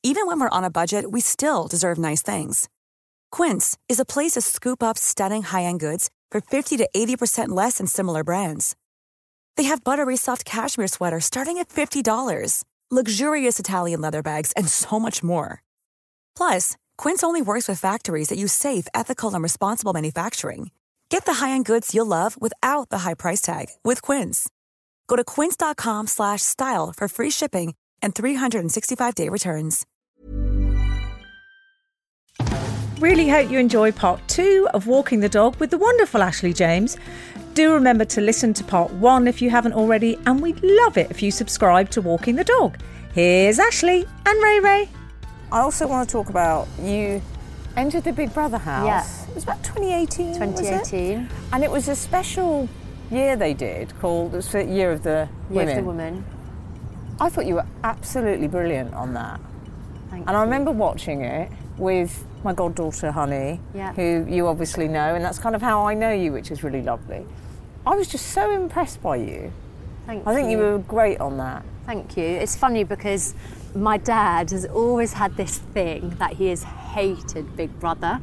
Even when we're on a budget, we still deserve nice things. Quince is a place to scoop up stunning high-end goods for 50 to 80% less than similar brands. They have buttery soft cashmere sweaters starting at $50, luxurious Italian leather bags, and so much more. Plus, Quince only works with factories that use safe, ethical, and responsible manufacturing. Get the high-end goods you'll love without the high price tag with Quince. Go to quince.com/style for free shipping and 365-day returns. Really hope you enjoy part 2 of Walking the Dog with the wonderful Ashley James. Do remember to listen to part 1 if you haven't already, and we'd love it if you subscribe to Walking the Dog. Here's Ashley and Ray Ray. I also want to talk about, you entered the Big Brother house. Yeah. It was about 2018, 2018. Was it? And it was a special year they did called, it was the Year of the Women. Year of the Woman. I thought you were absolutely brilliant on that. Thank you. And I remember watching it with my goddaughter, Honey, who you obviously know, and that's kind of how I know you, which is really lovely. I was just so impressed by you. Thank you. I think you were great on that. Thank you. It's funny because my dad has always had this thing that he has hated Big Brother,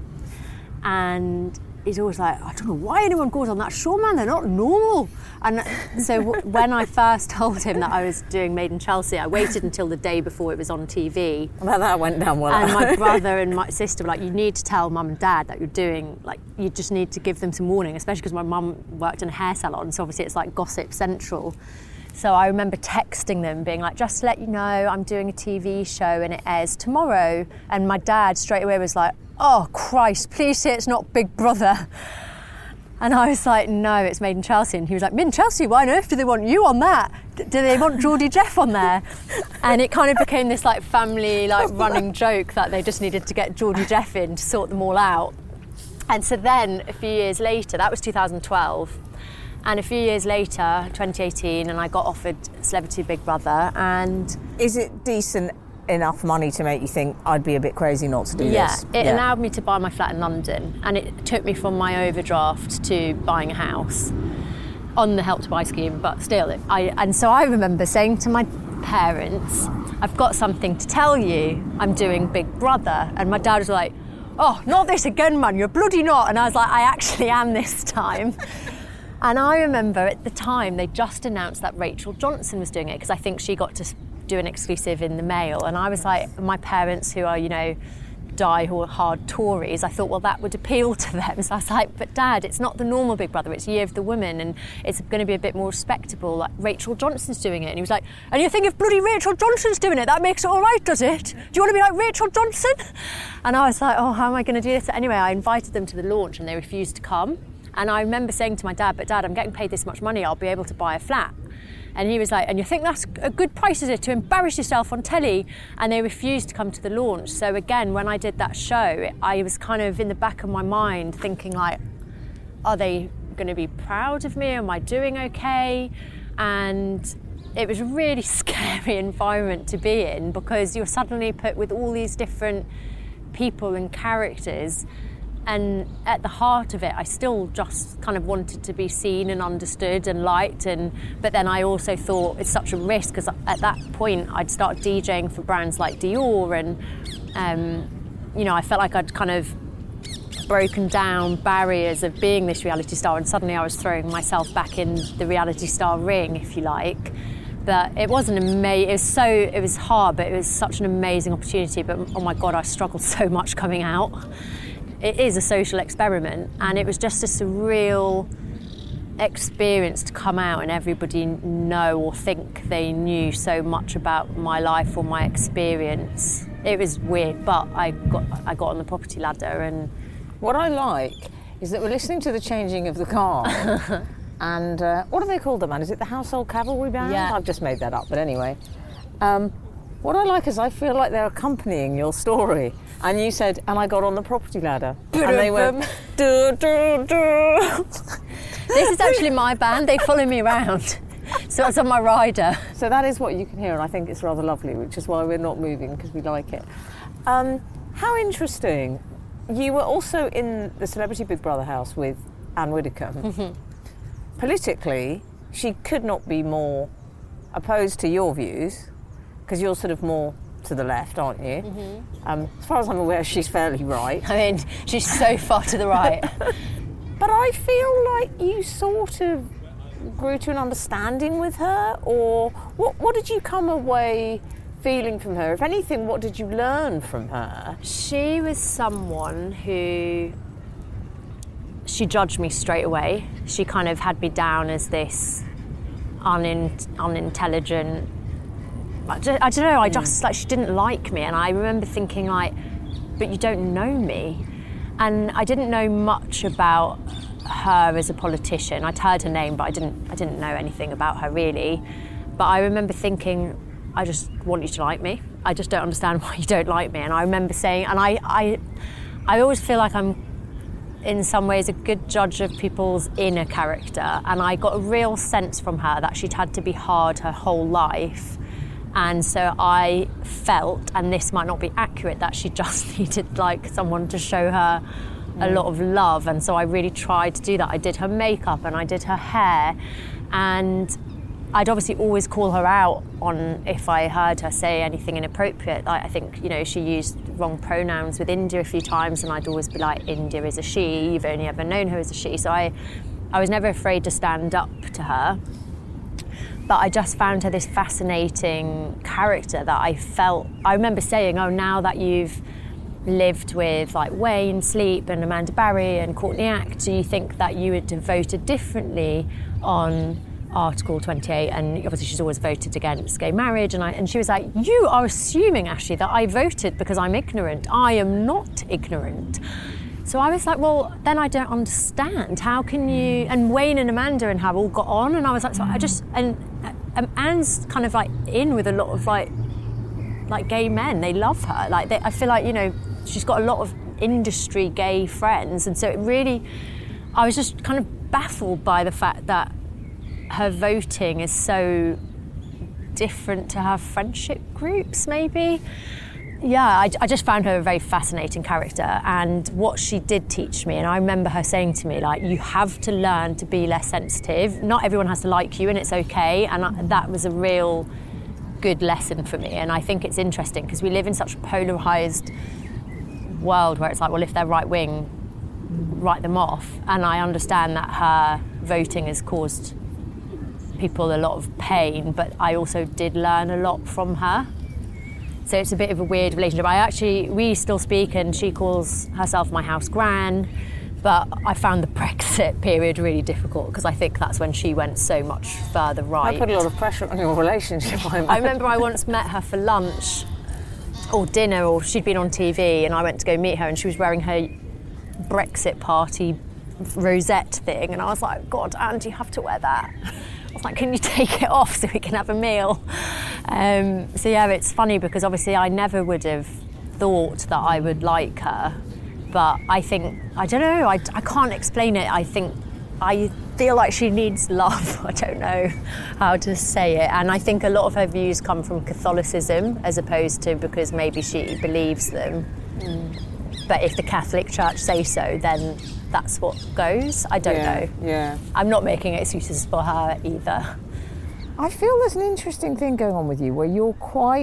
and he's always like, I don't know why anyone goes on that show, man, they're not normal. And so when I first told him that I was doing Made in Chelsea, I waited until the day before it was on TV. Well, that went down well. And my brother and my sister were like, you need to tell mum and dad that you're doing, like, you just need to give them some warning, especially because my mum worked in a hair salon, so obviously it's like gossip central. So I remember texting them, being like, just to let you know, I'm doing a TV show and it airs tomorrow. And my dad straight away was like, oh, Christ, please say it's not Big Brother. And I was like, no, it's Made in Chelsea. And he was like, Made in Chelsea? Why on earth do they want you on that? Do they want Geordie Jeff on there? And it kind of became this like family like running joke that they just needed to get Geordie Jeff in to sort them all out. And so then a few years later, that was 2012, and a few years later, 2018, and I got offered Celebrity Big Brother. And is it decent enough money to make you think I'd be a bit crazy not to do this? It allowed me to buy my flat in London, and it took me from my overdraft to buying a house on the Help to Buy scheme, but still. And so I remember saying to my parents, I've got something to tell you, I'm doing Big Brother. And my dad was like, oh, not this again, man, you're bloody not. And I was like, I actually am this time. And I remember at the time they just announced that Rachel Johnson was doing it, because I think she got to do an exclusive in the Mail. And I was like, my parents, who are, you know, die-hard Tories, I thought, well, that would appeal to them. So I was like, but Dad, it's not the normal Big Brother, it's Year of the Woman, and it's going to be a bit more respectable, like Rachel Johnson's doing it. And he was like, and you think if bloody Rachel Johnson's doing it, that makes it all right, does it? Do you want to be like Rachel Johnson? And I was like, oh, how am I going to do this? Anyway, I invited them to the launch and they refused to come. And I remember saying to my dad, but Dad, I'm getting paid this much money, I'll be able to buy a flat. And he was like, and you think that's a good price, is it, to embarrass yourself on telly? And they refused to come to the launch. So again, when I did that show, I was kind of in the back of my mind thinking like, are they going to be proud of me? Am I doing okay? And it was a really scary environment to be in, because you're suddenly put with all these different people and characters. And at the heart of it, I still just kind of wanted to be seen and understood and liked. But then I also thought it's such a risk, because at that point I'd started DJing for brands like Dior, and you know, I felt like I'd kind of broken down barriers of being this reality star, and suddenly I was throwing myself back in the reality star ring, if you like. But it was it was hard, but it was such an amazing opportunity. But oh my God, I struggled so much coming out. It is a social experiment, and it was just a surreal experience to come out and everybody know or think they knew so much about my life or my experience. It was weird, but I got on the property ladder. And what I like is that we're listening to the changing of the car. And what do they call the band? Is it the Household Cavalry Band? Yeah. I've just made that up, but anyway. What I like is I feel like they're accompanying your story. And you said, and I got on the property ladder. And they went, do, do, do. This is actually my band. They follow me around. So it's on my rider. So that is what you can hear, and I think it's rather lovely, which is why we're not moving, because we like it. How interesting. You were also in the Celebrity Big Brother house with Anne Widdecombe. Mm-hmm. Politically, she could not be more opposed to your views, because you're sort of more to the left, aren't you? As far as I'm aware, she's fairly right. I mean, she's so far to the right. But I feel like you sort of grew to an understanding with her, or what did you come away feeling from her? If anything, what did you learn from her? She was someone who... She judged me straight away. She kind of had me down as this unintelligent... I don't know, I just, like, she didn't like me. And I remember thinking, like, but you don't know me. And I didn't know much about her as a politician. I'd heard her name, but I didn't know anything about her, really. But I remember thinking, I just want you to like me. I just don't understand why you don't like me. And I remember saying, and I always feel like I'm, in some ways, a good judge of people's inner character. And I got a real sense from her that she'd had to be hard her whole life. And so I felt, and this might not be accurate, that she just needed, like, someone to show her a lot of love. And so I really tried to do that. I did her makeup and I did her hair. And I'd obviously always call her out on if I heard her say anything inappropriate. Like, I think, you know, she used wrong pronouns with India a few times, and I'd always be like, India is a she, you've only ever known her as a she. So I was never afraid to stand up to her. But I just found her this fascinating character that I remember saying, oh, now that you've lived with, like, Wayne Sleep and Amanda Barry and Courtney Act, do you think that you would have voted differently on Article 28? And obviously she's always voted against gay marriage. And she was like, you are assuming, Ashley, that I voted because I'm ignorant. I am not ignorant. So I was like, well, then I don't understand. How can you... And Wayne and Amanda and have all got on. And I was like, so I just... And Anne's kind of, like, in with a lot of, like gay men. They love her. Like, I feel like, you know, she's got a lot of industry gay friends. And so it really... I was just kind of baffled by the fact that her voting is so different to her friendship groups, maybe. Yeah, I just found her a very fascinating character, and what she did teach me, and I remember her saying to me, like, you have to learn to be less sensitive. Not everyone has to like you, and it's okay, and that was a real good lesson for me. And I think it's interesting because we live in such a polarised world where it's like, well, if they're right-wing, write them off. And I understand that her voting has caused people a lot of pain, but I also did learn a lot from her. So it's a bit of a weird relationship. We still speak, and she calls herself my house gran, but I found the Brexit period really difficult because I think that's when she went so much further right. I put a lot of pressure on your relationship. I remember I once met her for lunch or dinner, or she'd been on TV, and I went to go meet her, and she was wearing her Brexit party rosette thing, and I was like, God, Anne, do you have to wear that? I was like, can you take it off so we can have a meal? So yeah, it's funny because obviously I never would have thought that I would like her, but I think, I don't know, I can't explain it. I feel like she needs love. I don't know how to say it. And I think a lot of her views come from Catholicism as opposed to because maybe she believes them. But if the Catholic Church say so, then that's what goes. I don't know. Yeah. I'm not making excuses for her either. I feel there's an interesting thing going on with you where you're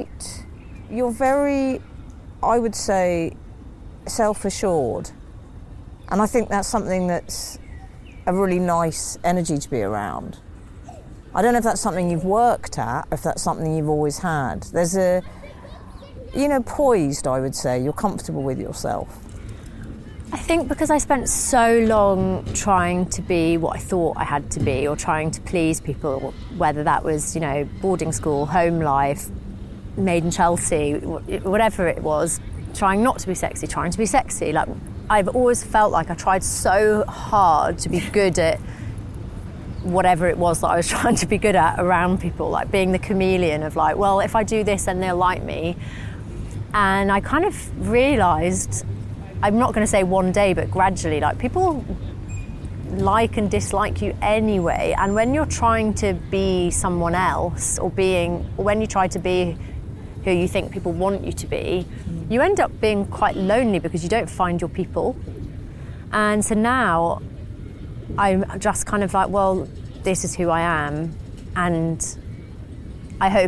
very, I would say, self-assured. And I think that's something that's a really nice energy to be around. I don't know if that's something you've worked at, or if that's something you've always had. There's a, poised, I would say. You're comfortable with yourself. I think because I spent so long trying to be what I thought I had to be, or trying to please people, whether that was, boarding school, home life, Made in Chelsea, whatever it was, trying not to be sexy, trying to be sexy. Like, I've always felt like I tried so hard to be good at whatever it was that I was trying to be good at around people, like being the chameleon of like, well, if I do this, then they'll like me. And I kind of realised, I'm not going to say one day, but gradually, like, people like and dislike you anyway. And when you're trying to be someone else, or when you try to be who you think people want you to be, you end up being quite lonely because you don't find your people. And so now I'm just kind of like, well, this is who I am, and I hope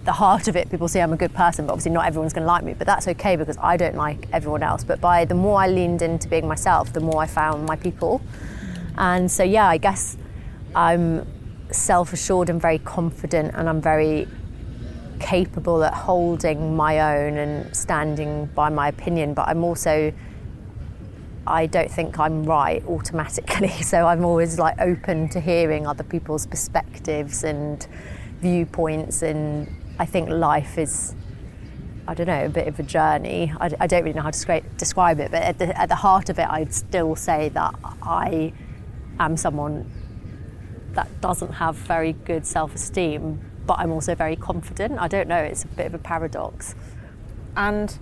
the heart of it, people say I'm a good person, but obviously not everyone's going to like me. But that's okay because I don't like everyone else. But the more I leaned into being myself, the more I found my people. And so, yeah, I guess I'm self-assured and very confident, and I'm very capable at holding my own and standing by my opinion. But I'm also, I don't think I'm right automatically. So I'm always like open to hearing other people's perspectives and viewpoints. And I think life is, I don't know, a bit of a journey. I don't really know how to describe it, but at the heart of it, I'd still say that I am someone that doesn't have very good self-esteem, but I'm also very confident. I don't know, it's a bit of a paradox. And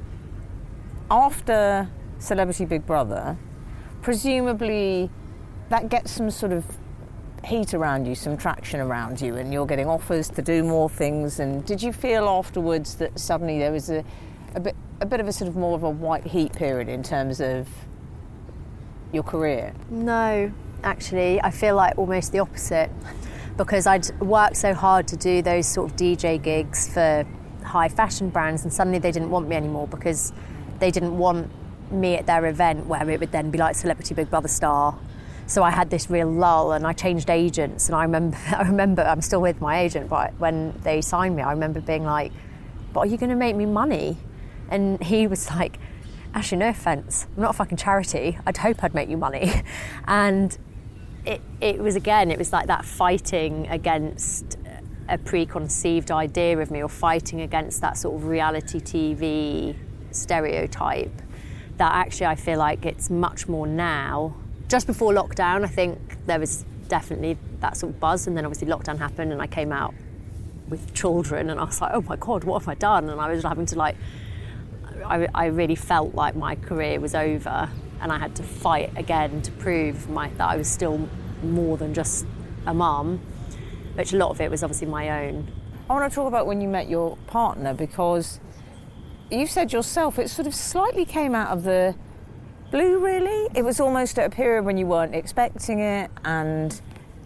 after Celebrity Big Brother, presumably that gets some sort of heat around you, some traction around you, and you're getting offers to do more things. And did you feel afterwards that suddenly there was a bit of a sort of more of a white heat period in terms of your career? No, actually, I feel like almost the opposite, because I'd worked so hard to do those sort of DJ gigs for high fashion brands, and suddenly they didn't want me anymore because they didn't want me at their event where it would then be like Celebrity Big Brother star. So I had this real lull, and I changed agents. And I remember I'm still with my agent, but when they signed me, I remember being like, "But are you going to make me money?" And he was like, "Actually, no offence, I'm not a fucking charity. I'd hope I'd make you money." And it was like that fighting against a preconceived idea of me, or fighting against that sort of reality TV stereotype, that actually I feel like it's much more now. Just before lockdown, I think there was definitely that sort of buzz, and then obviously lockdown happened and I came out with children, and I was like, oh my God, what have I done? And I was having to I really felt like my career was over, and I had to fight again to prove that I was still more than just a mum, which a lot of it was obviously my own. I want to talk about when you met your partner, because you said yourself it sort of slightly came out of the blue, really. It was almost at a period when you weren't expecting it, and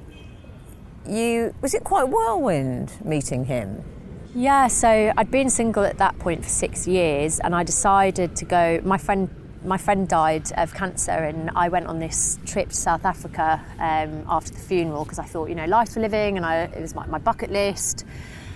was it quite whirlwind meeting him? Yeah, so I'd been single at that point for 6 years, and I decided to go. My friend died of cancer, and I went on this trip to South Africa after the funeral, because I thought, life's for living, and it was my bucket list.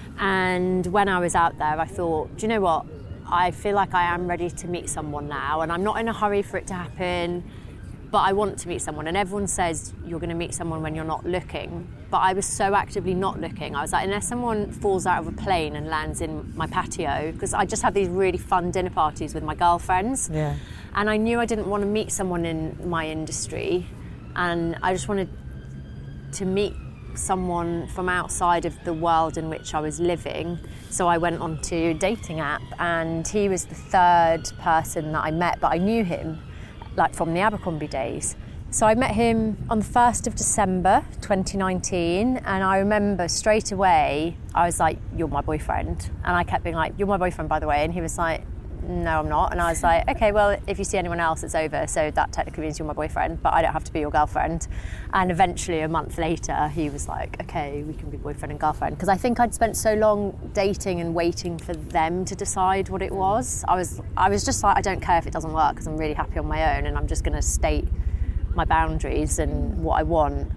And when I was out there, I thought, do you know what? I feel like I am ready to meet someone now, and I'm not in a hurry for it to happen, but I want to meet someone. And everyone says you're going to meet someone when you're not looking, but I was so actively not looking. I was like, unless someone falls out of a plane and lands in my patio, because I just had these really fun dinner parties with my girlfriends. Yeah. And I knew I didn't want to meet someone in my industry, and I just wanted to meet someone from outside of the world in which I was living. So I went onto a dating app, and he was the third person that I met, but I knew him from the Abercrombie days. So I met him on the 1st of December 2019, and I remember straight away I was like, "You're my boyfriend." And I kept being like, "You're my boyfriend, by the way." And he was like, "No, I'm not." And I was like, "Okay, well, if you see anyone else, it's over. So that technically means you're my boyfriend, but I don't have to be your girlfriend." And eventually, a month later, he was like, "Okay, we can be boyfriend and girlfriend." Because I think I'd spent so long dating and waiting for them to decide what it was. I was just like, I don't care if it doesn't work, because I'm really happy on my own, and I'm just going to state my boundaries and what I want.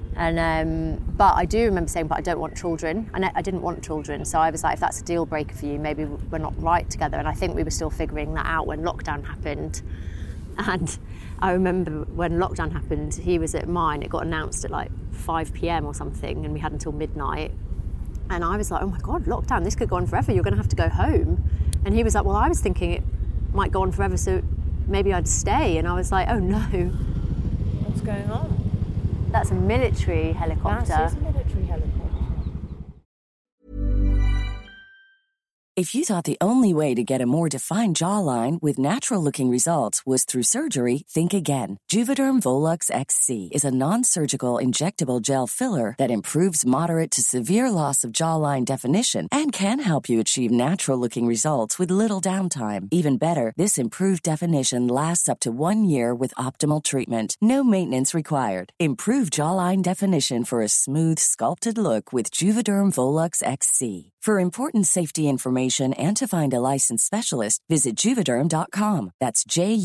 And but I do remember saying, but I don't want children. And I didn't want children. So I was like, if that's a deal breaker for you, maybe we're not right together. And I think we were still figuring that out when lockdown happened. And I remember when lockdown happened, he was at mine. It got announced at 5 p.m. or something, and we had until midnight. And I was like, oh my God, lockdown, this could go on forever. You're going to have to go home. And he was like, well, I was thinking it might go on forever, so maybe I'd stay. And I was like, oh no. What's going on? That's a military helicopter. That is a military helicopter. If you thought the only way to get a more defined jawline with natural-looking results was through surgery, think again. Juvederm Volux XC is a non-surgical injectable gel filler that improves moderate to severe loss of jawline definition and can help you achieve natural-looking results with little downtime. Even better, this improved definition lasts up to 1 year with optimal treatment. No maintenance required. Improve jawline definition for a smooth, sculpted look with Juvederm Volux XC. For important safety information and to find a licensed specialist, visit Juvederm.com. That's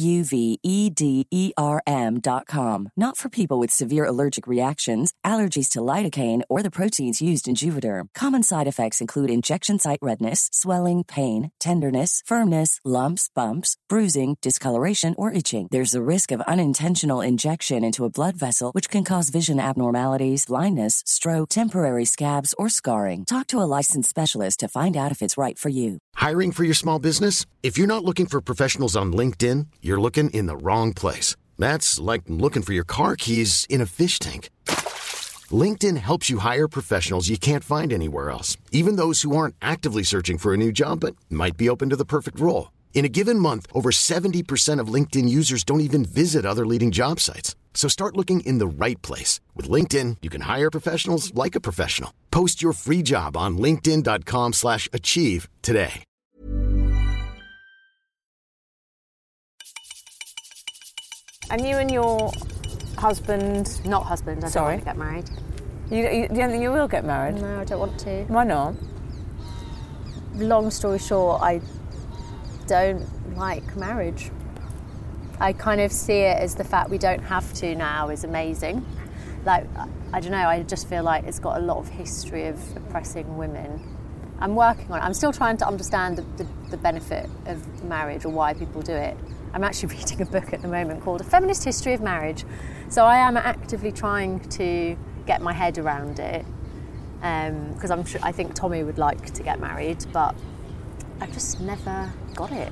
Juvederm.com. Not for people with severe allergic reactions, allergies to lidocaine, or the proteins used in Juvederm. Common side effects include injection site redness, swelling, pain, tenderness, firmness, lumps, bumps, bruising, discoloration, or itching. There's a risk of unintentional injection into a blood vessel, which can cause vision abnormalities, blindness, stroke, temporary scabs, or scarring. Talk to a licensed specialist to find out if it's right for you. Hiring for your small business? If you're not looking for professionals on LinkedIn, you're looking in the wrong place. That's like looking for your car keys in a fish tank. LinkedIn helps you hire professionals you can't find anywhere else, even those who aren't actively searching for a new job but might be open to the perfect role. In a given month, over 70% of LinkedIn users don't even visit other leading job sites. So start looking in the right place. With LinkedIn, you can hire professionals like a professional. Post your free job on linkedin.com/achieve today. And you and your husband... Not husband, I don't want to get married. You don't think you will get married? No, I don't want to. Why not? Long story short, I don't like marriage. I kind of see it as the fact we don't have to now is amazing. Like, I don't know, I just feel like it's got a lot of history of oppressing women. I'm working on it. I'm still trying to understand the benefit of marriage or why people do it. I'm actually reading a book at the moment called A Feminist History of Marriage. So I am actively trying to get my head around it. Because I think Tommy would like to get married, but I've just never got it.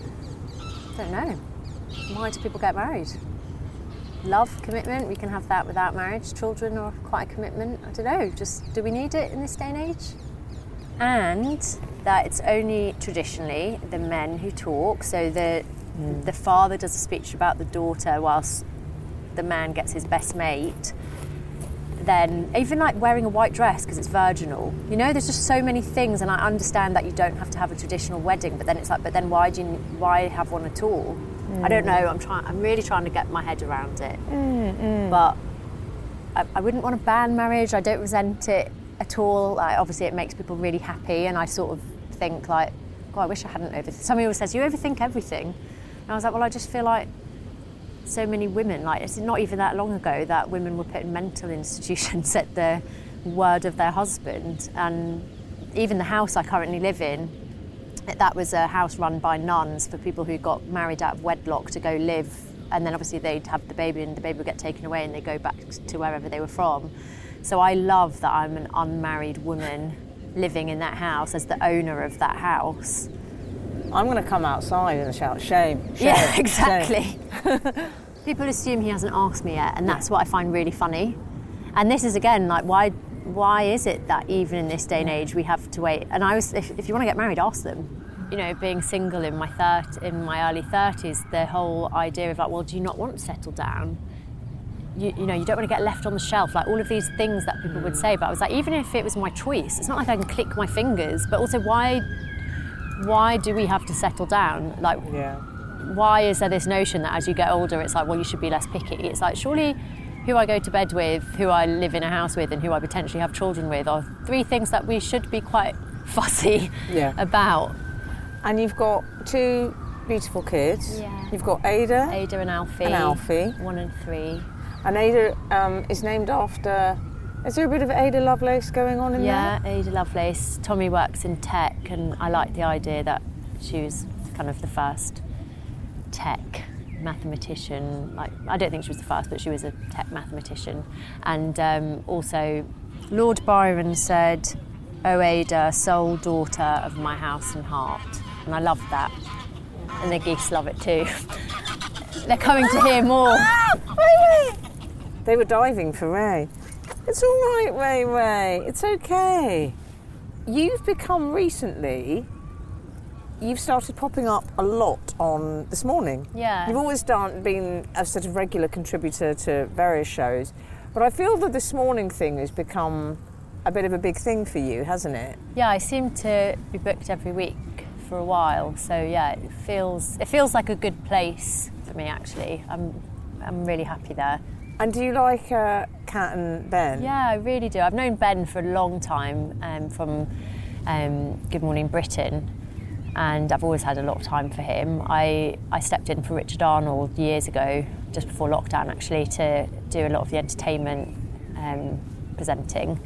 I don't know. Why do people get married? Love, commitment, we can have that without marriage. Children are quite a commitment. I don't know, just do we need it in this day and age? And that it's only traditionally the men who talk, so the father does a speech about the daughter whilst the man gets his best mate. Then even like wearing a white dress because it's virginal, you know, there's just so many things, and I understand that you don't have to have a traditional wedding, but then it's like, but then why have one at all? I don't know. I'm really trying to get my head around it. But I wouldn't want to ban marriage. I don't resent it at all. Like, obviously, it makes people really happy, and I sort of think like, oh, I wish I hadn't overthink. Somebody always says you overthink everything, and I was like, well, I just feel like so many women, like it's not even that long ago that women were put in mental institutions at the word of their husband, and even the house I currently live in. That was a house run by nuns for people who got married out of wedlock to go live, and then obviously they'd have the baby and the baby would get taken away and they go back to wherever they were from. So I love that I'm an unmarried woman living in that house as the owner of that house. I'm going to come outside and shout, shame, shame. Yeah, exactly. Shame. People assume he hasn't asked me yet, and that's what I find really funny. And this is, again, like, why is it that even in this day and age we have to wait? And if you want to get married, ask them. You know, being single in my early 30s, the whole idea of like, well, do you not want to settle down? You know, you don't want to get left on the shelf, like all of these things that people would say. But I was like, even if it was my choice, it's not like I can click my fingers, but also why do we have to settle down? Like, why is there this notion that as you get older, it's like, well, you should be less picky? It's like, surely who I go to bed with, who I live in a house with, and who I potentially have children with are three things that we should be quite fussy about. And you've got two beautiful kids. Yeah. You've got Ada. Ada and Alfie. 1 and 3. And Ada is named after... Is there a bit of Ada Lovelace going on in there? Yeah, Ada Lovelace. Tommy works in tech, and I like the idea that she was kind of the first tech mathematician. Like, I don't think she was the first, but she was a tech mathematician. And also, Lord Byron said, "O Ada, sole daughter of my house and heart." And I love that. And the geese love it too. They're coming to hear more. They were diving for Ray. It's all right, Ray. It's okay. You've become recently... You've started popping up a lot on This Morning. Yeah. You've always been a sort of regular contributor to various shows, but I feel that This Morning thing has become a bit of a big thing for you, hasn't it? Yeah, I seem to be booked every week for a while, so yeah, it feels like a good place for me. Actually, I'm really happy there. And do you like Kat and Ben? Yeah, I really do. I've known Ben for a long time, from Good Morning Britain, and I've always had a lot of time for him. I stepped in for Richard Arnold years ago, just before lockdown actually, to do a lot of the entertainment presenting.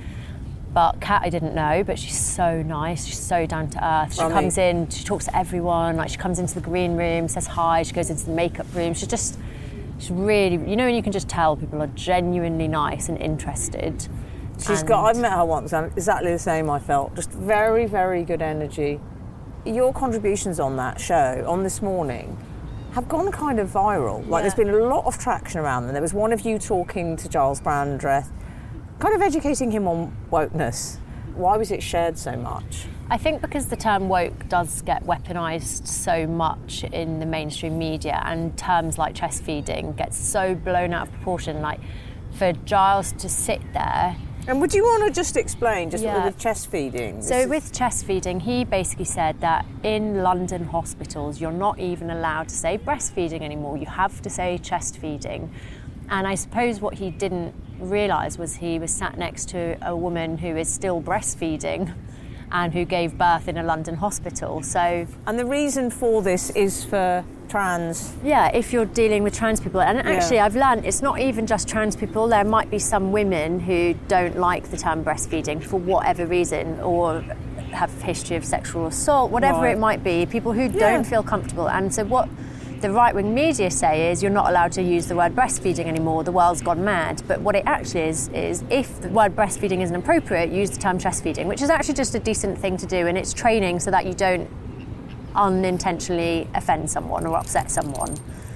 But Kat I didn't know, but she's so nice, she's so down to earth. She comes in, she talks to everyone, like she comes into the green room, says hi, she goes into the makeup room. She's really, you know, and you can just tell people are genuinely nice and interested. I've met her once, and exactly the same I felt. Just very, very good energy. Your contributions on that show, on This Morning, have gone kind of viral. Like there's been a lot of traction around them. There was one of you talking to Giles Brandreth, kind of educating him on wokeness. Why was it shared so much? I think because the term woke does get weaponised so much in the mainstream media, and terms like chest feeding get so blown out of proportion. Like for Giles to sit there. And would you want to just explain, with chest feeding? So with chest feeding, he basically said that in London hospitals, you're not even allowed to say breastfeeding anymore. You have to say chest feeding. And I suppose what he didn't realise was he was sat next to a woman who is still breastfeeding and who gave birth in a London hospital. So, and the reason for this is for trans... Yeah, if you're dealing with trans people. And actually, I've learned it's not even just trans people. There might be some women who don't like the term breastfeeding for whatever reason, or have a history of sexual assault, whatever it might be, people who don't feel comfortable. And so what the right-wing media say is you're not allowed to use the word breastfeeding anymore, the world's gone mad. But what it actually is if the word breastfeeding isn't appropriate, use the term chest feeding, which is actually just a decent thing to do, and it's training so that you don't unintentionally offend someone or upset someone.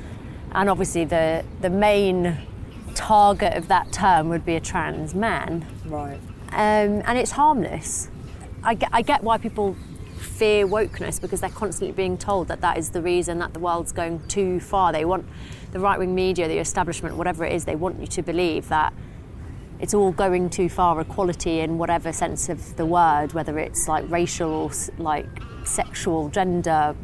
And obviously the main target of that term would be a trans man. Right. And it's harmless. I get why people fear wokeness, because they're constantly being told that is the reason that the world's going too far. They want the right-wing media, the establishment, whatever it is, they want you to believe that it's all going too far, equality in whatever sense of the word, whether it's like racial or like sexual, gender.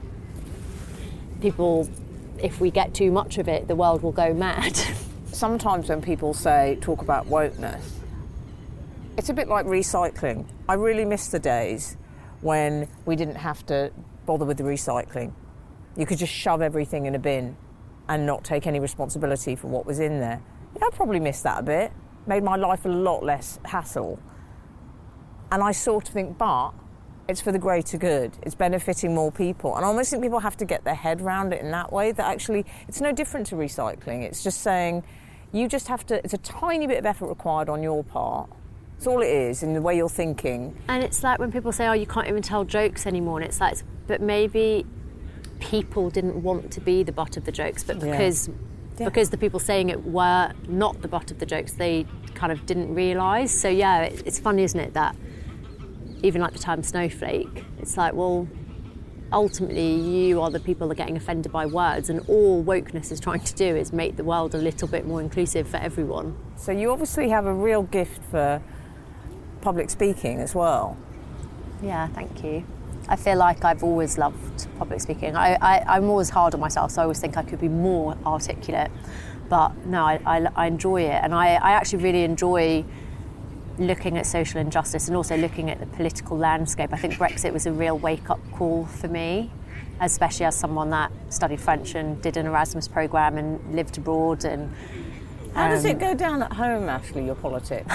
People, if we get too much of it, the world will go mad. Sometimes when people talk about wokeness, it's a bit like recycling. I really miss the days when we didn't have to bother with the recycling. You could just shove everything in a bin and not take any responsibility for what was in there. Yeah, I probably missed that a bit. Made my life a lot less hassle. And I sort of think, but it's for the greater good. It's benefiting more people. And I almost think people have to get their head around it in that way, that actually it's no different to recycling. It's just saying you just have to, it's a tiny bit of effort required on your part. That's all it is, in the way you're thinking. And it's like when people say, oh, you can't even tell jokes anymore. And it's like, but maybe people didn't want to be the butt of the jokes, but because the people saying it were not the butt of the jokes, they kind of didn't realise. So yeah, it's funny, isn't it, that even like the term snowflake, it's like, well, ultimately you are the people that are getting offended by words, and all wokeness is trying to do is make the world a little bit more inclusive for everyone. So you obviously have a real gift for public speaking as well. Yeah, thank you. I feel like I've always loved public speaking. I'm always hard on myself, so I always think I could be more articulate. But no, I enjoy it. And I actually really enjoy looking at social injustice and also looking at the political landscape. I think Brexit was a real wake-up call for me, especially as someone that studied French and did an Erasmus programme and lived abroad. And how does it go down at home, Ashley, your politics?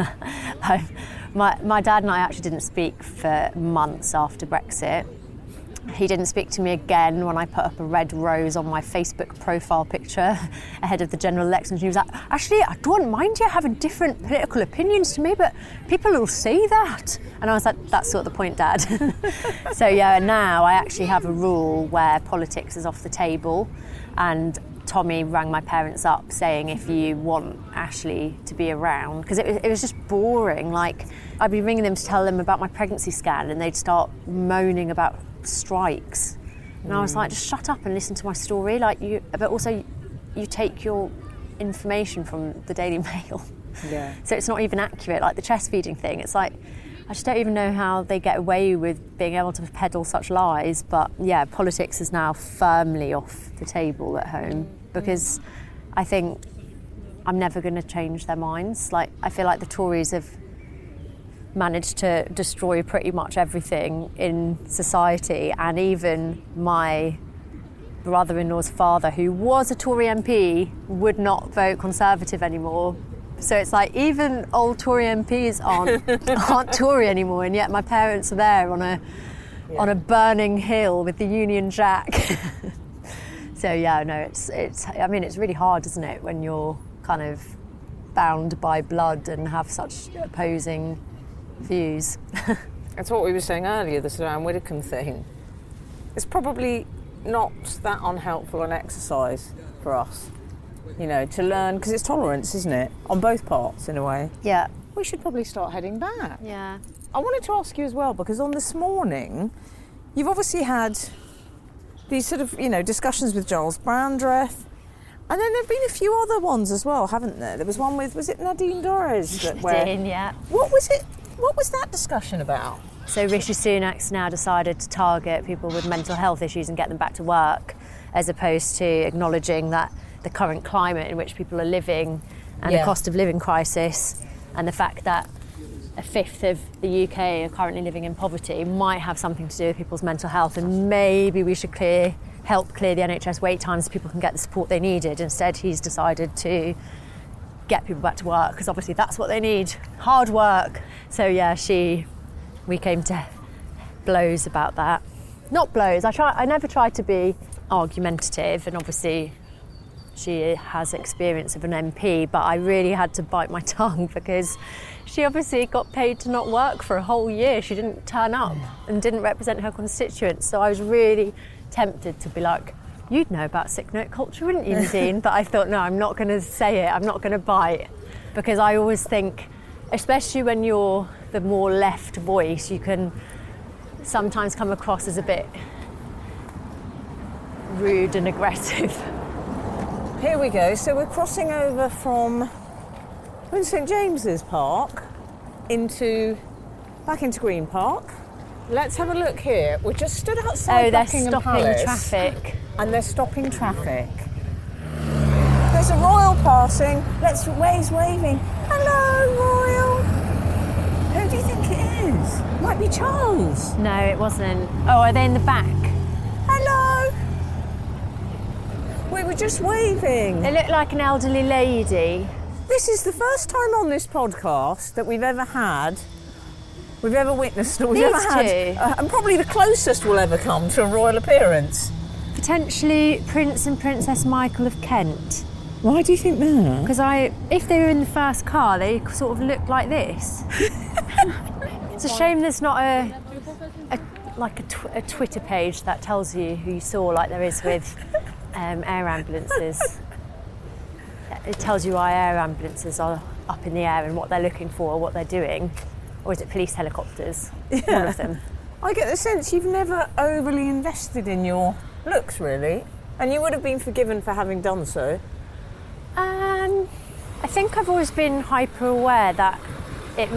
My dad and I actually didn't speak for months after Brexit. He didn't speak to me again when I put up a red rose on my Facebook profile picture ahead of the general elections. He was like, Ashley, I don't mind you having different political opinions to me, but people will say that. And I was like, that's sort of the point, Dad. So yeah, now I actually have a rule where politics is off the table, and Tommy rang my parents up saying if you want Ashley to be around, because it was just boring. Like, I'd be ringing them to tell them about my pregnancy scan and they'd start moaning about strikes. And I was like, just shut up and listen to my story. But also you take your information from the Daily Mail. Yeah. So it's not even accurate. Like the chest feeding thing, it's like, I just don't even know how they get away with being able to peddle such lies. But yeah, politics is now firmly off the table at home, because I think I'm never going to change their minds. Like, I feel like the Tories have managed to destroy pretty much everything in society, and even my brother-in-law's father, who was a Tory MP, would not vote Conservative anymore. So it's like even old Tory MPs aren't Tory anymore, and yet my parents are there on a burning hill with the Union Jack. So yeah, no, it's really hard, isn't it, when you're kind of bound by blood and have such opposing views. That's what we were saying earlier, the Sir Anne Widdecombe thing. It's probably not that unhelpful an exercise for us, you know, to learn, because it's tolerance, isn't it, on both parts in a way. Yeah. We should probably start heading back. Yeah. I wanted to ask you as well, because on this morning, you've obviously had these sort of, you know, discussions with Giles Brandreth, and then there have been a few other ones as well, haven't there? There was one with, was it Nadine Dorries? Nadine, yeah. What was it? What was that discussion about? So Rishi Sunak's now decided to target people with mental health issues and get them back to work, as opposed to acknowledging that the current climate in which people are living and the cost of living crisis and the fact that a fifth of the UK are currently living in poverty might have something to do with people's mental health, and maybe we should help clear the NHS wait times so people can get the support they needed. Instead, he's decided to get people back to work, because obviously that's what they need, hard work. So yeah, we came to blows about that. Not blows, I never try to be argumentative, and obviously she has experience of an MP, but I really had to bite my tongue because she obviously got paid to not work for a whole year. She didn't turn up and didn't represent her constituents. So I was really tempted to be like, you'd know about sick note culture, wouldn't you, Nadine? But I thought, no, I'm not going to say it. I'm not going to bite, because I always think, especially when you're the more left voice, you can sometimes come across as a bit rude and aggressive. Here we go. So we're crossing over from St James's Park back into Green Park. Let's have a look here. We're just stood outside Buckingham Palace. Traffic. And they're stopping traffic. There's a royal passing. Where's waving? Hello, royal. Who do you think it is? Might be Charles. No, it wasn't. Oh, are they in the back? Hello. We were just waving. They look like an elderly lady. This is the first time on this podcast that we've ever witnessed, or we've ever had, and probably the closest we'll ever come to a royal appearance. Potentially Prince and Princess Michael of Kent. Why do you think that? Because if they were in the first car, they sort of looked like this. It's a shame there's not a Twitter page that tells you who you saw, like there is with air ambulances. It tells you why air ambulances are up in the air and what they're looking for, what they're doing. Or is it police helicopters? Yeah. One of them. I get the sense you've never overly invested in your looks, really. And you would have been forgiven for having done so. I think I've always been hyper aware that it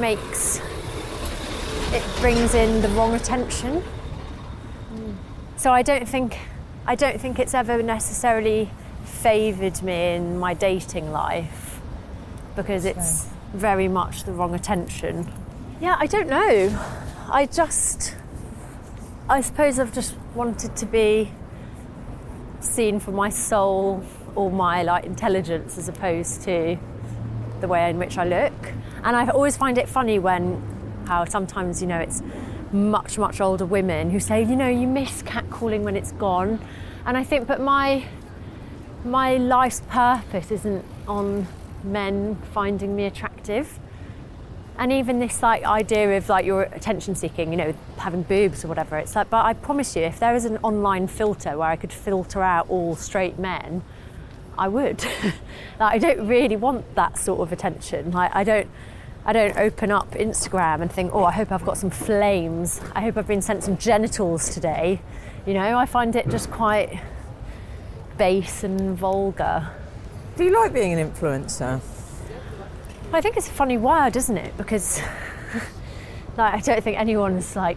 brings in the wrong attention. So I don't think it's ever necessarily favoured me in my dating life, because it's very much the wrong attention. Yeah, I don't know. I suppose I've just wanted to be seen for my soul or my intelligence, as opposed to the way in which I look. And I always find it funny how sometimes, it's much, much older women who say, you miss catcalling when it's gone. And I think, but my life's purpose isn't on men finding me attractive. And even this idea of you're attention seeking, having boobs or whatever, it's but I promise you, if there was an online filter where I could filter out all straight men, I would. I don't really want that sort of attention. I don't open up Instagram and think, I hope I've got some flames. I hope I've been sent some genitals today. I find it just quite base and vulgar. Do you like being an influencer? I think it's a funny word, isn't it? Because I don't think anyone's I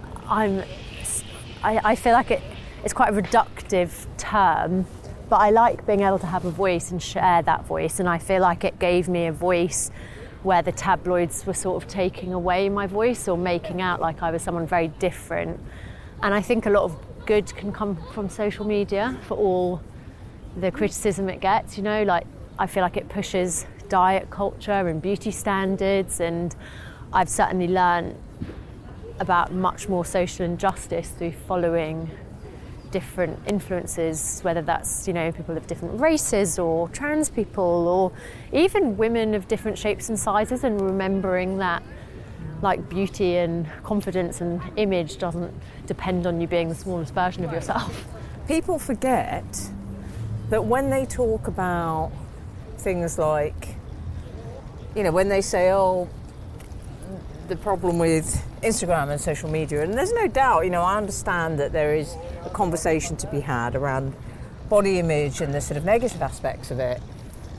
feel like it's quite a reductive term, but I like being able to have a voice and share that voice, and I feel like it gave me a voice where the tabloids were sort of taking away my voice or making out like I was someone very different. And I think a lot of good can come from social media for all the criticism it gets, you know, like I feel like it pushes diet culture and beauty standards, and I've certainly learned about much more social injustice through following different influences, whether that's, you know, people of different races or trans people or even women of different shapes and sizes, and remembering that like beauty and confidence and image doesn't depend on you being the smallest version of yourself. People forget that when they talk about things like, you know, when they say, oh, the problem with Instagram and social media, and there's no doubt, you know, I understand that there is a conversation to be had around body image and the sort of negative aspects of it.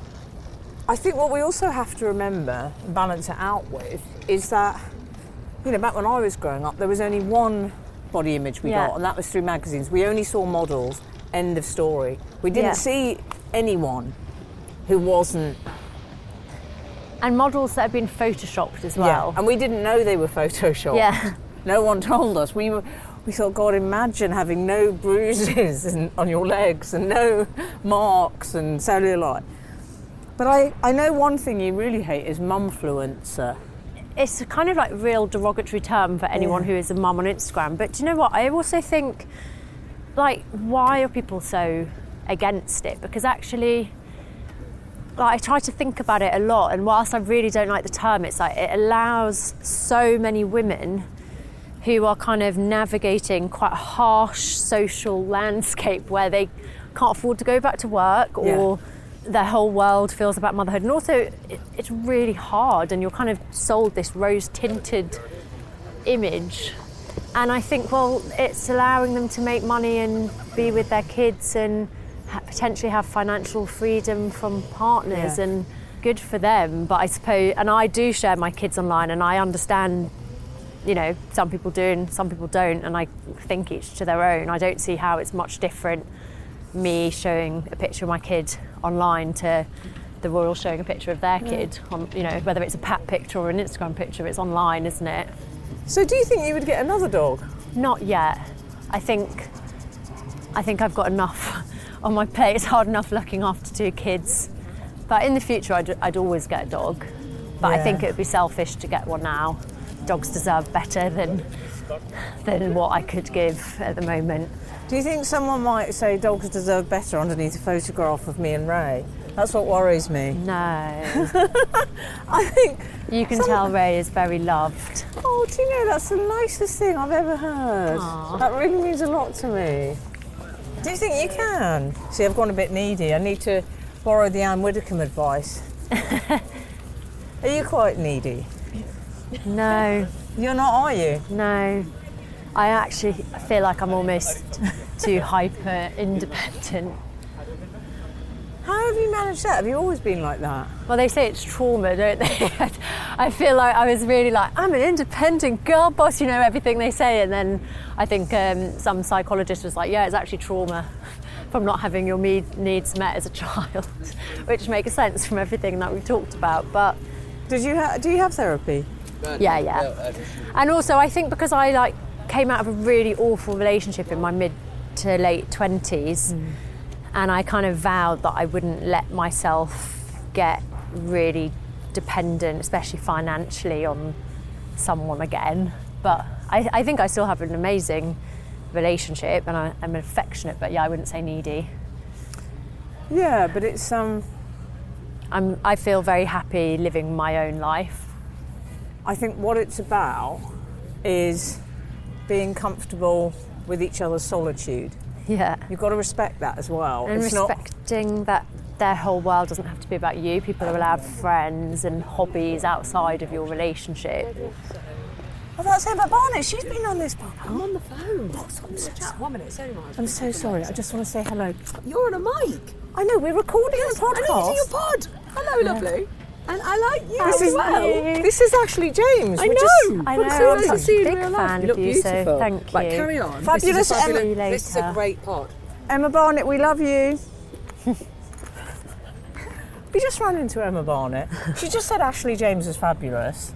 I think what we also have to remember and balance it out with is that, you know, back when I was growing up, there was only one body image we got, and that was through magazines. We only saw models, end of story. We didn't see anyone who wasn't. And models that have been photoshopped as well. Yeah, and we didn't know they were photoshopped. Yeah. No one told us. We thought, God, imagine having no bruises on your legs and no marks and cellulite. But I know one thing you really hate is mumfluencer. It's a kind of like real derogatory term for anyone who is a mum on Instagram. But do you know what? I also think, like, why are people so against it? Because actually, like, I try to think about it a lot, and whilst I really don't like the term, it's like it allows so many women who are kind of navigating quite a harsh social landscape where they can't afford to go back to work, or their whole world feels about motherhood. And also it's really hard, and you're kind of sold this rose-tinted image. And I think, well, it's allowing them to make money and be with their kids and potentially have financial freedom from partners, and good for them. But I suppose, and I do share my kids online, and I understand, you know, some people do and some people don't, and I think each to their own. I don't see how it's much different me showing a picture of my kid online to the royal showing a picture of their kid on, you know, whether it's a pat picture or an Instagram picture, it's online, isn't it? So do you think you would get another dog? Not yet. I think I've got enough on my plate. It's hard enough looking after 2 kids. But in the future, I'd always get a dog. But I think it would be selfish to get one now. Dogs deserve better than what I could give at the moment. Do you think someone might say dogs deserve better underneath a photograph of me and Ray? That's what worries me. No. I think you can tell Ray is very loved. Oh, do you know, that's the nicest thing I've ever heard. Aww. That really means a lot to me. Do you think you can? See, I've gone a bit needy. I need to borrow the Anne Widdecombe advice. Are you quite needy? No. You're not, are you? No. I actually feel like I'm almost too hyper independent. How have you managed that? Have you always been like that? Well, they say it's trauma, don't they? I feel like I was really like, I'm an independent girl boss, you know, everything they say. And then I think some psychologist was like, yeah, it's actually trauma from not having your needs met as a child, which makes sense from everything that we've talked about. But do you have therapy? Yeah. And also, I think because I came out of a really awful relationship in my mid to late 20s, and I kind of vowed that I wouldn't let myself get really dependent, especially financially, on someone again. But I think I still have an amazing relationship, and I'm affectionate, but I wouldn't say needy. Yeah, but it's I feel very happy living my own life. I think what it's about is being comfortable with each other's solitude. Yeah. You've got to respect that as well. And it's respecting that their whole world doesn't have to be about you. People are allowed friends and hobbies outside of your relationship. Oh, that's Emma Barnett. She's been on this podcast. I'm on the phone. Oh, I'm so sorry. 1 minute, sorry, Marge. I'm so sorry. I just want to say hello. You're on a mic. I know, we're recording a podcast. I know you're doing a pod. Hello, lovely. And I like you as well. This is Ashley James. I know. I know. I'm I'm to see you in big real life. fan You look of you, so beautiful. thank you. Right, carry on. Fabulous. This is a great pod. Emma Barnett, we love you. We just ran into Emma Barnett. She just said Ashley James was fabulous.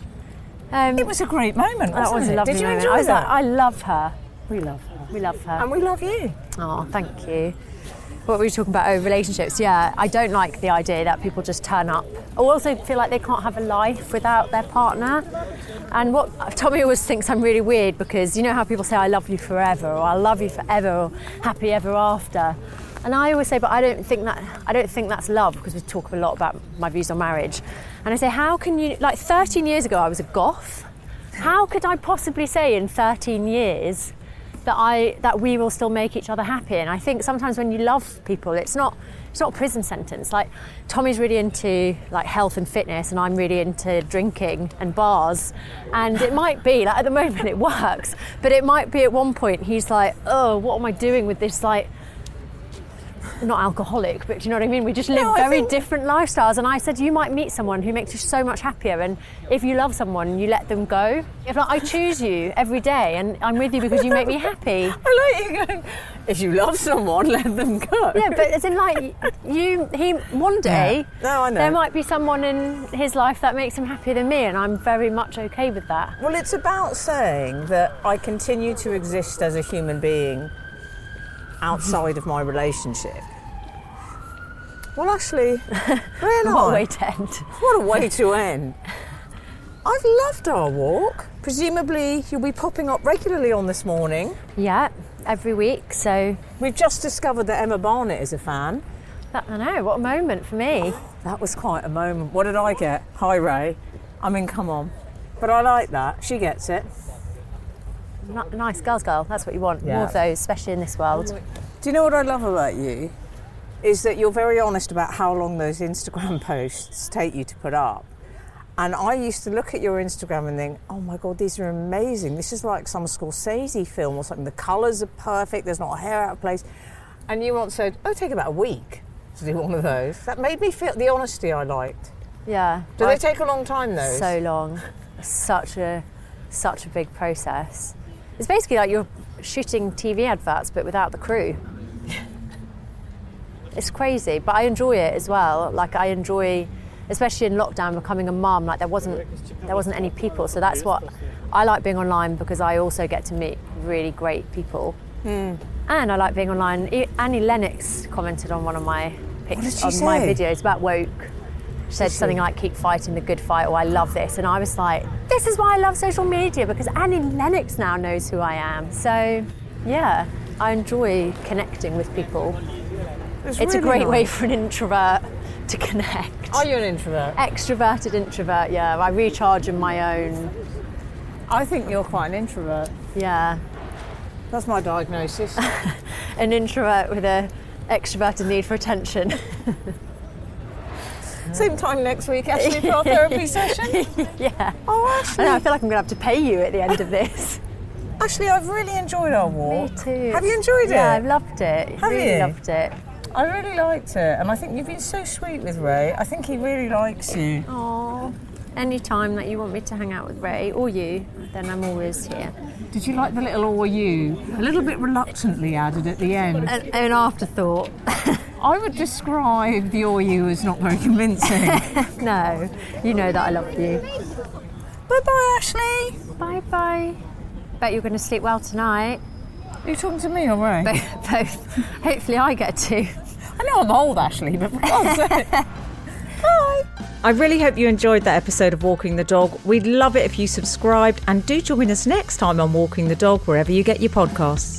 It was a great moment, wasn't it? That was a lovely Did you moment. enjoy that? I love her. We love her. We love her. And we love you. Oh, thank you. What were we talking about? Oh, relationships. Yeah, I don't like the idea that people just turn up. I also feel like they can't have a life without their partner. And what Tommy always thinks I'm really weird because you know how people say I love you forever or I love you forever or happy ever after. And I always say, but I don't think that's love because we talk a lot about my views on marriage. And I say, how can you, like 13 years ago I was a goth. How could I possibly say in 13 years that we will still make each other happy? And I think sometimes when you love people, it's not a prison sentence. Like Tommy's really into like health and fitness and I'm really into drinking and bars. And it might be, like at the moment it works, but it might be at one point he's like, oh, what am I doing with this, like, not alcoholic, but do you know what I mean? We just live very different lifestyles. And I said, you might meet someone who makes you so much happier. And if you love someone, you let them go. If like, I choose you every day and I'm with you because you make me happy. I like you going, if you love someone, let them go. Yeah, but as in like, one day, No, I know. there might be someone in his life that makes him happier than me and I'm very much okay with that. Well, it's about saying that I continue to exist as a human being outside of my relationship. Well, actually, What a way to end. What a way to end. I've loved our walk. Presumably, you'll be popping up regularly on This Morning. Yeah, every week, so... We've just discovered that Emma Barnett is a fan. I know, what a moment for me. That was quite a moment. What did I get? Hi, Ray. I mean, come on. But I like that. She gets it. Nice girls, girl, that's what you want. Yeah. More of those, especially in this world. Do you know what I love about you? Is that you're very honest about how long those Instagram posts take you to put up. And I used to look at your Instagram and think, oh my God, these are amazing. This is like some Scorsese film or something. The colours are perfect, there's not a hair out of place. And you once said, take about a week to do one of those. That made me feel the honesty I liked. Yeah. Do they take a long time, those? So long. Such a big process. It's basically like you're shooting TV adverts but without the crew. It's crazy, but I enjoy it as well. Like I enjoy, especially in lockdown, becoming a mum. Like there wasn't any people, so that's what I like being online because I also get to meet really great people. And I like being online. Annie Lennox commented on one of my pictures on my videos about woke. She said something like, keep fighting the good fight, or I love this. And I was like, this is why I love social media, because Annie Lennox now knows who I am. So, yeah, I enjoy connecting with people. It's really a great way for an introvert to connect. Are you an introvert? Extroverted introvert, yeah. I recharge in my own. I think you're quite an introvert. Yeah. That's my diagnosis. An introvert with an extroverted need for attention. Same time next week, Ashley, for our therapy session? Yeah. Oh, Ashley. I feel like I'm going to have to pay you at the end of this. Ashley, I've really enjoyed our walk. Me too. Have you enjoyed it? Yeah, I've loved it. Have really you? Loved it. I really liked it, and I think you've been so sweet with Ray. I think he really likes you. Oh, any time that you want me to hang out with Ray or you, then I'm always here. Did you like the little "or you"? A little bit reluctantly added at the end. An afterthought. I would describe the "or you" as not very convincing. No, you know that I love you. Bye-bye, Ashley. Bye-bye. Bet you're going to sleep well tonight. Are you talking to me or Ray? Both. Hopefully I get to. I know I'm old, Ashley, but for God's sake. Bye. I really hope you enjoyed that episode of Walking the Dog. We'd love it if you subscribed, and do join us next time on Walking the Dog, wherever you get your podcasts.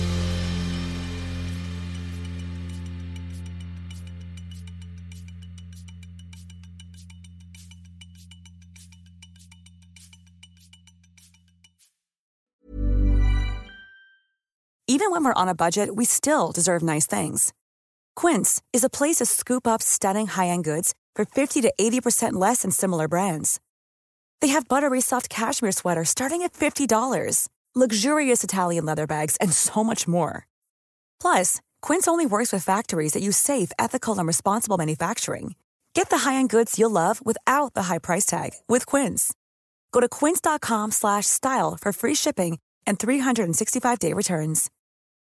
Even when we're on a budget, we still deserve nice things. Quince is a place to scoop up stunning high-end goods for 50 to 80% less than similar brands. They have buttery soft cashmere sweaters starting at $50, luxurious Italian leather bags, and so much more. Plus, Quince only works with factories that use safe, ethical, and responsible manufacturing. Get the high-end goods you'll love without the high price tag with Quince. Go to quince.com/style for free shipping and 365-day returns.